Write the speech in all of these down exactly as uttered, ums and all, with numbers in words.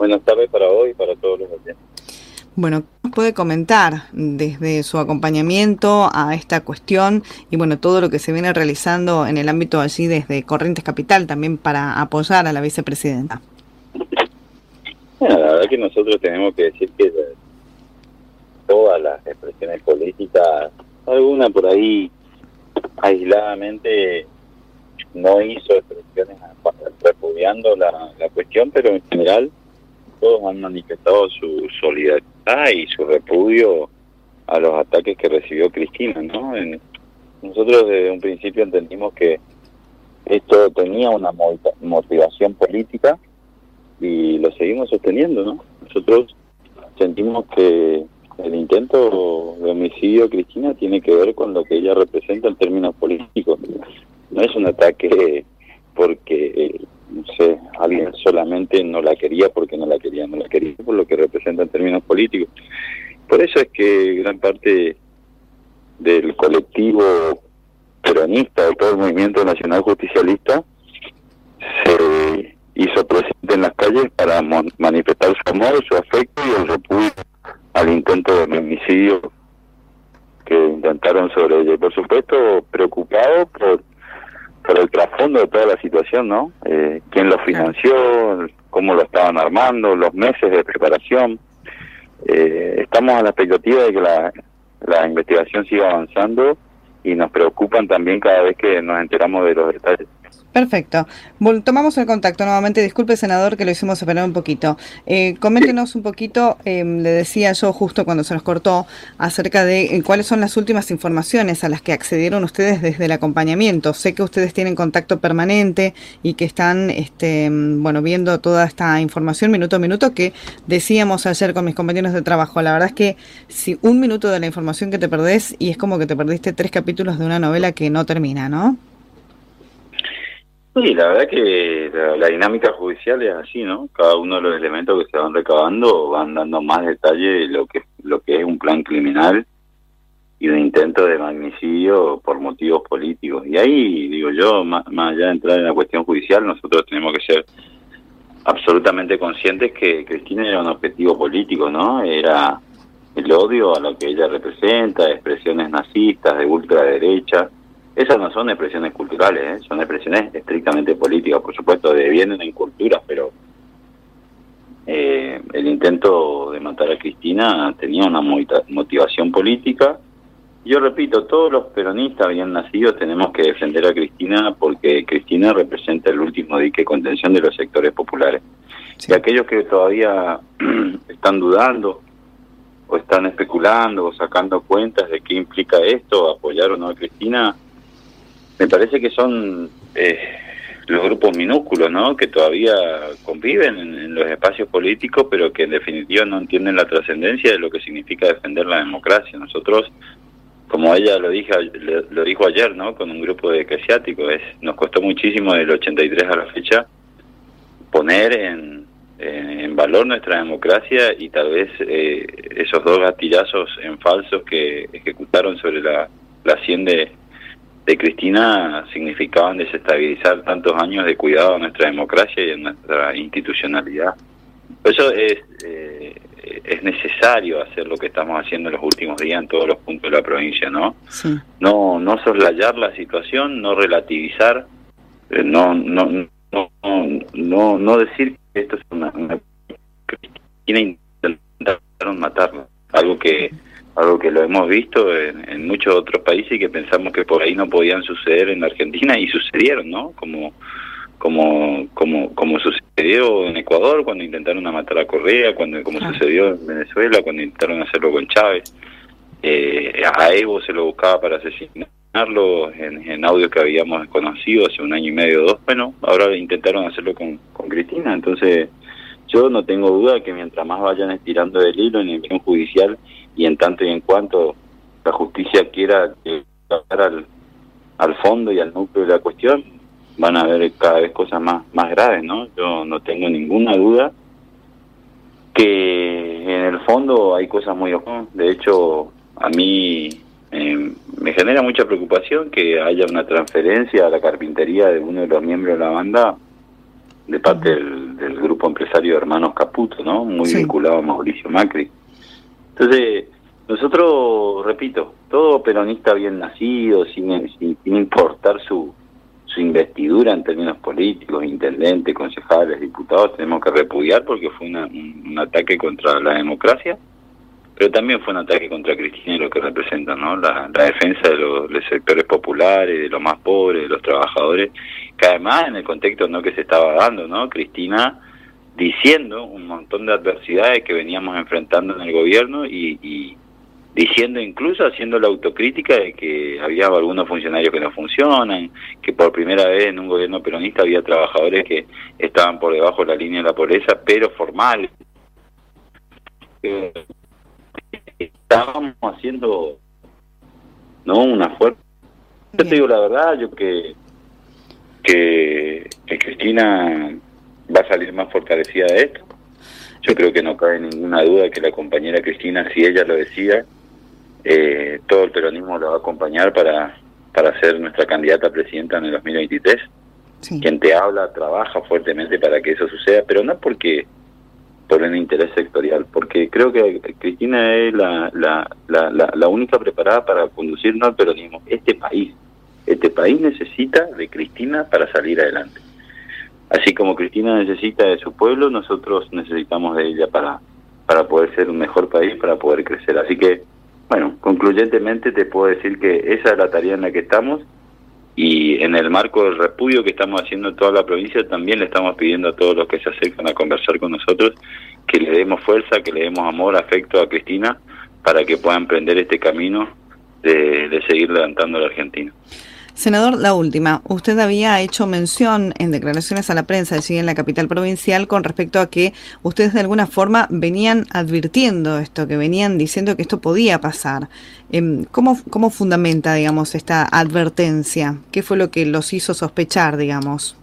Buenas tardes para hoy y para todos los oyentes. Bueno, ¿qué nos puede comentar desde su acompañamiento a esta cuestión y bueno, todo lo que se viene realizando en el ámbito allí desde Corrientes Capital también para apoyar a la vicepresidenta? Bueno, la verdad que nosotros tenemos que decir que todas las expresiones políticas, alguna por ahí aisladamente no hizo expresiones repudiando la, la cuestión, pero en general todos han manifestado su solidaridad y su repudio a los ataques que recibió Cristina, ¿no? En, nosotros desde un principio entendimos que esto tenía una motivación política y lo seguimos sosteniendo, ¿no? Nosotros sentimos que el intento de homicidio de Cristina tiene que ver con lo que ella representa en términos políticos. No es un ataque porque, no sé, alguien solamente no la quería porque no la quería, no la quería por lo que representa en términos políticos. Por eso es que gran parte del colectivo peronista, de todo el movimiento nacional justicialista, se hizo presente en las calles para manifestar su amor, su afecto y el repudio al intento de homicidio que intentaron sobre ella. Y por supuesto, preocupado por, por el trasfondo de toda la situación, ¿no? Eh, quién lo financió, cómo lo estaban armando, los meses de preparación. Eh, estamos a la expectativa de que la, la investigación siga avanzando y nos preocupan también cada vez que nos enteramos de los detalles. Perfecto. Vol tomamos el contacto nuevamente. Disculpe, senador, que lo hicimos esperar un poquito. Eh, coméntenos un poquito, eh, le decía yo justo cuando se nos cortó, acerca de eh, cuáles son las últimas informaciones a las que accedieron ustedes desde el acompañamiento. Sé que ustedes tienen contacto permanente y que están este, bueno, viendo toda esta información minuto a minuto que decíamos ayer con mis compañeros de trabajo. La verdad es que si un minuto de la información que te perdés y es como que te perdiste tres capítulos de una novela que no termina, ¿no? Sí, la verdad que la, la dinámica judicial es así, ¿no? Cada uno de los elementos que se van recabando van dando más detalle de lo que, lo que es un plan criminal y un intento de magnicidio por motivos políticos. Y ahí, digo yo, más, más allá de entrar en la cuestión judicial, nosotros tenemos que ser absolutamente conscientes que Cristina era un objetivo político, ¿no? Era el odio a lo que ella representa, expresiones nazistas, de ultraderecha. Esas no son expresiones culturales, ¿eh? Son expresiones estrictamente políticas, por supuesto, devienen en culturas, pero eh, el intento de matar a Cristina tenía una motivación política. Yo repito, todos los peronistas bien nacidos tenemos que defender a Cristina porque Cristina representa el último dique de contención de los sectores populares. Sí. Y aquellos que todavía están dudando o están especulando o sacando cuentas de qué implica esto, apoyar o no a Cristina, me parece que son eh, los grupos minúsculos, ¿no? Que todavía conviven en, en los espacios políticos, pero que en definitiva no entienden la trascendencia de lo que significa defender la democracia. Nosotros, como ella lo dijo, lo dijo ayer, ¿no? Con un grupo de eclesiásticos, es, nos costó muchísimo del ochenta y tres a la fecha poner en, en, en valor nuestra democracia y tal vez eh, esos dos gatillazos en falsos que ejecutaron sobre la, la sien de de Cristina significaban desestabilizar tantos años de cuidado a nuestra democracia y a nuestra institucionalidad. Por eso es, eh, es necesario hacer lo que estamos haciendo en los últimos días en todos los puntos de la provincia, ¿no? Sí. No, no soslayar la situación, no relativizar, eh, no, no, no, no, no decir que esto es una, una Cristina intentaron matarla, algo que algo que lo hemos visto en, en muchos otros países y que pensamos que por ahí no podían suceder en Argentina y sucedieron, ¿no? Como como como como sucedió en Ecuador cuando intentaron matar a Correa, cuando como ah. sucedió en Venezuela cuando intentaron hacerlo con Chávez. Eh, a Evo se lo buscaba para asesinarlo en, en audios que habíamos conocido hace un año y medio o dos. Bueno, ahora intentaron hacerlo con, con Cristina. Entonces yo no tengo duda que mientras más vayan estirando el hilo en el bien judicial y en tanto y en cuanto la justicia quiera llegar al, al fondo y al núcleo de la cuestión, van a haber cada vez cosas más, más graves, ¿no? Yo no tengo ninguna duda que en el fondo hay cosas muy oscuras. De hecho, a mí eh, me genera mucha preocupación que haya una transferencia a la carpintería de uno de los miembros de la banda de parte del, del grupo empresario Hermanos Caputo, ¿no? Muy sí. vinculado a Mauricio Macri. Entonces, nosotros, repito, todo peronista bien nacido, sin, sin, sin importar su, su investidura en términos políticos, intendentes, concejales, diputados, tenemos que repudiar porque fue una, un, un ataque contra la democracia, pero también fue un ataque contra Cristina y lo que representa, ¿no? La, la defensa de los, de los sectores populares, de los más pobres, de los trabajadores, que además en el contexto no que se estaba dando, ¿no? Cristina diciendo un montón de adversidades que veníamos enfrentando en el gobierno y, y diciendo, incluso haciendo la autocrítica de que había algunos funcionarios que no funcionan, que por primera vez en un gobierno peronista había trabajadores que estaban por debajo de la línea de la pobreza, pero formales. Eh, estábamos haciendo no una fuerza. Yo te digo la verdad, yo que, que, que Cristina va a salir más fortalecida de esto. Yo creo que no cabe ninguna duda que la compañera Cristina, si ella lo decida, eh, todo el peronismo la va a acompañar para, para ser nuestra candidata a presidenta en el dos mil veintitrés. Sí. Quien te habla trabaja fuertemente para que eso suceda, pero no porque por un interés sectorial, porque creo que Cristina es la, la, la, la, la única preparada para conducir no al peronismo, este país. Este país necesita de Cristina para salir adelante. Así como Cristina necesita de su pueblo, nosotros necesitamos de ella para, para poder ser un mejor país, para poder crecer. Así que, bueno, concluyentemente te puedo decir que esa es la tarea en la que estamos, y en el marco del repudio que estamos haciendo en toda la provincia, también le estamos pidiendo a todos los que se acercan a conversar con nosotros que le demos fuerza, que le demos amor, afecto a Cristina, para que pueda emprender este camino de, de seguir levantando a la Argentina. Senador, la última. Usted había hecho mención en declaraciones a la prensa allí en la capital provincial con respecto a que ustedes de alguna forma venían advirtiendo esto, que venían diciendo que esto podía pasar. ¿Cómo, cómo fundamenta, digamos, esta advertencia? ¿Qué fue lo que los hizo sospechar, digamos?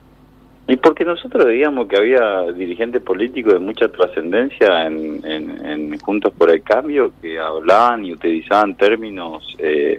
Y porque nosotros veíamos que había dirigentes políticos de mucha trascendencia en, en, en Juntos por el Cambio que hablaban y utilizaban términos... Eh,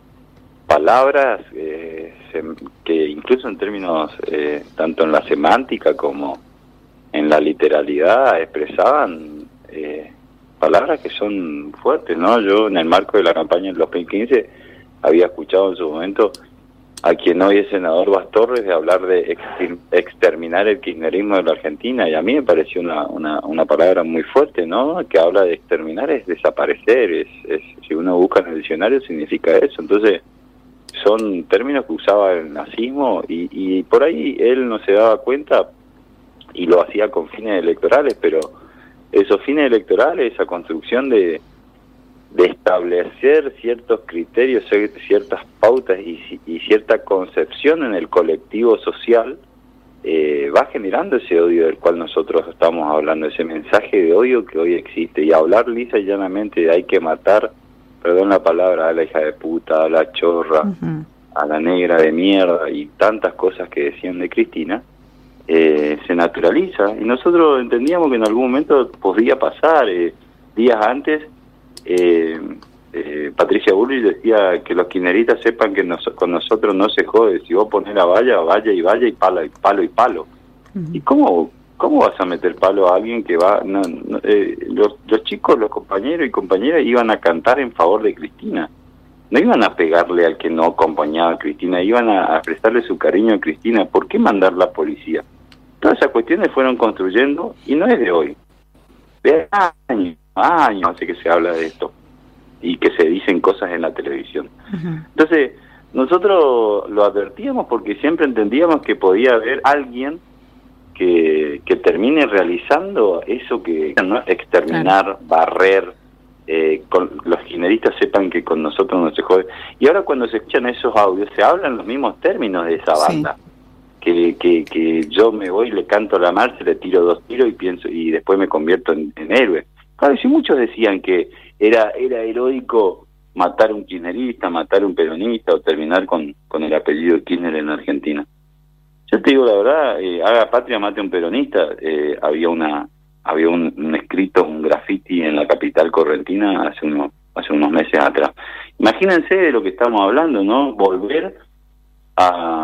palabras eh, se, que incluso en términos eh, tanto en la semántica como en la literalidad expresaban eh, palabras que son fuertes, ¿no? Yo en el marco de la campaña del dos mil quince había escuchado en su momento a quien hoy es senador Bas Torres de hablar de exterminar el kirchnerismo de la Argentina, y a mí me pareció una, una, una palabra muy fuerte, ¿no? Que habla de exterminar es desaparecer, es, es si uno busca en el diccionario significa eso. Entonces son términos que usaba el nazismo y, y por ahí él no se daba cuenta y lo hacía con fines electorales, pero esos fines electorales, esa construcción de, de establecer ciertos criterios, ciertas pautas y, y cierta concepción en el colectivo social, eh, va generando ese odio del cual nosotros estamos hablando, ese mensaje de odio que hoy existe, y hablar lisa y llanamente de hay que matar, perdón la palabra, a la hija de puta, a la chorra, uh-huh. a la negra de mierda y tantas cosas que decían de Cristina, eh, se naturaliza. Y nosotros entendíamos que en algún momento podía pasar. Eh, días antes, eh, eh, Patricia Bullrich decía que los kirchneristas sepan que nos, con nosotros no se jode. Si vos ponés la valla, valla y valla y palo y palo y palo. Uh-huh. ¿Y cómo... ¿Cómo vas a meter palo a alguien que va...? No, no, eh, los, los chicos, los compañeros y compañeras iban a cantar en favor de Cristina. No iban a pegarle al que no acompañaba a Cristina, iban a, a prestarle su cariño a Cristina. ¿Por qué mandar la policía? Todas esas cuestiones fueron construyendo, y no es de hoy. De años, años hace que se habla de esto y que se dicen cosas en la televisión. Uh-huh. Entonces, nosotros lo advertíamos porque siempre entendíamos que podía haber alguien que, que termine realizando eso que, ¿no? Exterminar, claro. barrer, eh, con, los kirchneristas sepan que con nosotros no se jode. Y ahora cuando se escuchan esos audios, se hablan los mismos términos de esa banda. Sí. Que, que, que yo me voy, le canto a la marcha, le tiro dos tiros y pienso y después me convierto en, en héroe. Claro, si muchos decían que era, era heroico matar a un kirchnerista, matar a un peronista o terminar con, con el apellido Kirchner en Argentina. Yo te digo la verdad, eh, haga patria, mate a un peronista. Eh, había una había un, un escrito, un graffiti en la capital correntina hace unos, hace unos meses atrás. Imagínense de lo que estamos hablando, ¿no? Volver a,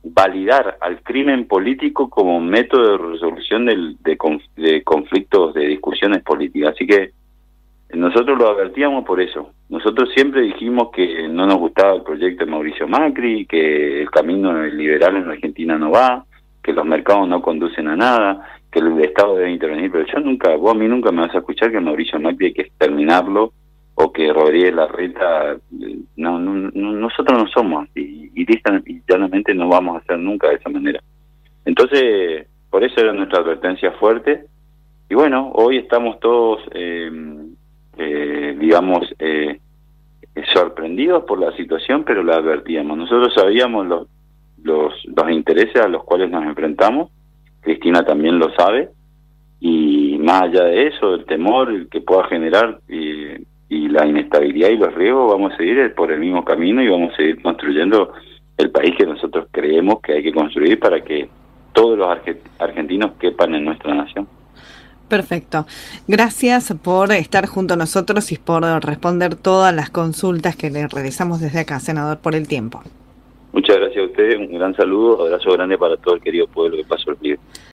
validar al crimen político como método de resolución del, de, conf, de conflictos, de discusiones políticas. Así que nosotros lo advertíamos por eso. Nosotros siempre dijimos que no nos gustaba el proyecto de Mauricio Macri, que el camino liberal en Argentina no va, que los mercados no conducen a nada, que el Estado debe intervenir. Pero yo nunca, vos a mí nunca me vas a escuchar que Mauricio Macri hay que exterminarlo, o que Rodríguez Larreta, no, no, no, nosotros no somos, y, y, y llanamente no vamos a hacer nunca de esa manera. Entonces, por eso era nuestra advertencia fuerte, y bueno, hoy estamos todos, eh, eh, digamos, eh, sorprendidos por la situación, pero la advertíamos. Nosotros sabíamos los, los, los intereses a los cuales nos enfrentamos, Cristina también lo sabe, y más allá de eso, el temor el que pueda generar, eh, y la inestabilidad y los riesgos, vamos a seguir por el mismo camino y vamos a seguir construyendo el país que nosotros creemos que hay que construir para que todos los argentinos quepan en nuestra nación. Perfecto. Gracias por estar junto a nosotros y por responder todas las consultas que le realizamos desde acá, senador, por el tiempo. Muchas gracias a ustedes, un gran saludo, abrazo grande para todo el querido pueblo de Paso del Río.